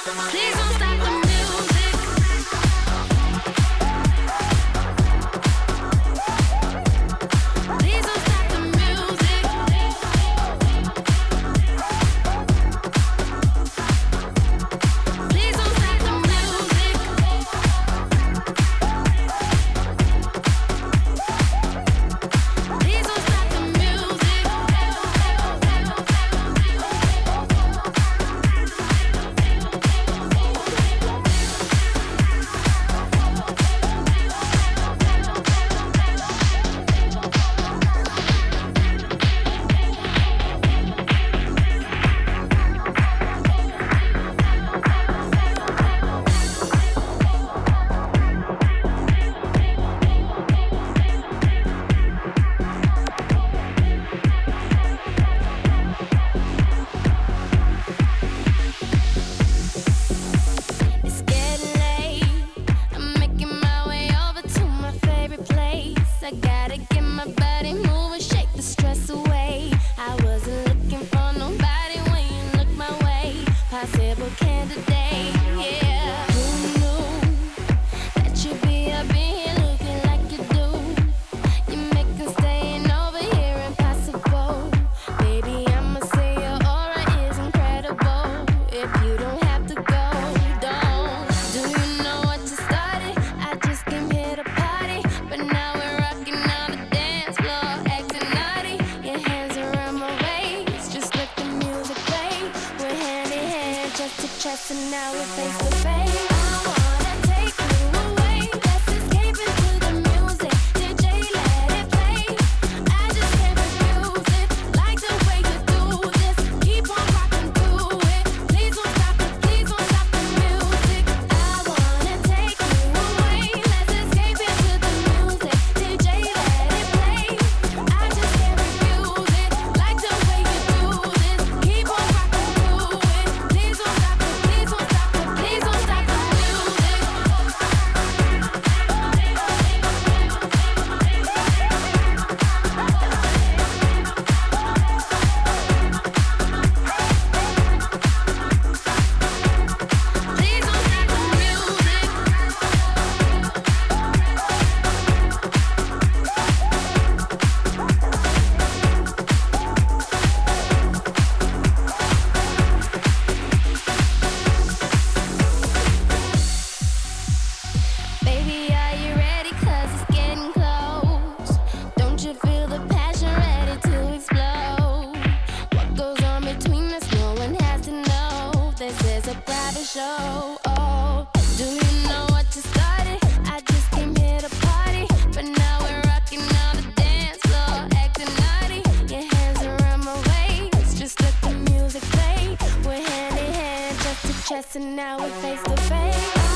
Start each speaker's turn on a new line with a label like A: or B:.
A: Please don't stop the music. Please don't stop the music. Please don't stop the music. Please don't stop the music. It's getting late. I'm making my way over to my favorite place. I gotta get my body moving, shake the stress away. I wasn't looking for nobody when you look my way. Possible candidate, yeah. Who knew that you'd be up in here looking like you do? You make us staying over here impossible. Baby, I'ma say your aura is incredible. If you don't have to go, don't. Do you know what you started? I just came here to party, but now we're rocking on the dance floor, acting naughty. Your hands around my waist, just let the music play. We're hand in hand, chest to chest, and now we're face to face. I wanna take you away, let's escape into the music. DJ, let it play. I just can't refuse it, like the way you do this. Keep on rocking through it. Please don't stop it, please don't stop the music. I wanna take you away, let's escape into the music. DJ, let it play. I just can't refuse it, like the way you do this. Keep on rocking through it. Please don't stop it, please don't stop it, please don't stop the music. Please don't stop the music. Baby, are you ready? 'Cause it's getting close. Don't you feel the passion ready to explode? What goes on between us, no one has to know. This is a private show. Oh, do you know what you started? I just came here to party, but now we're rocking on the dance floor, acting naughty. Your hands around my waist, just let the music play. We're hand in hand, chest to chest, and now we're face to face.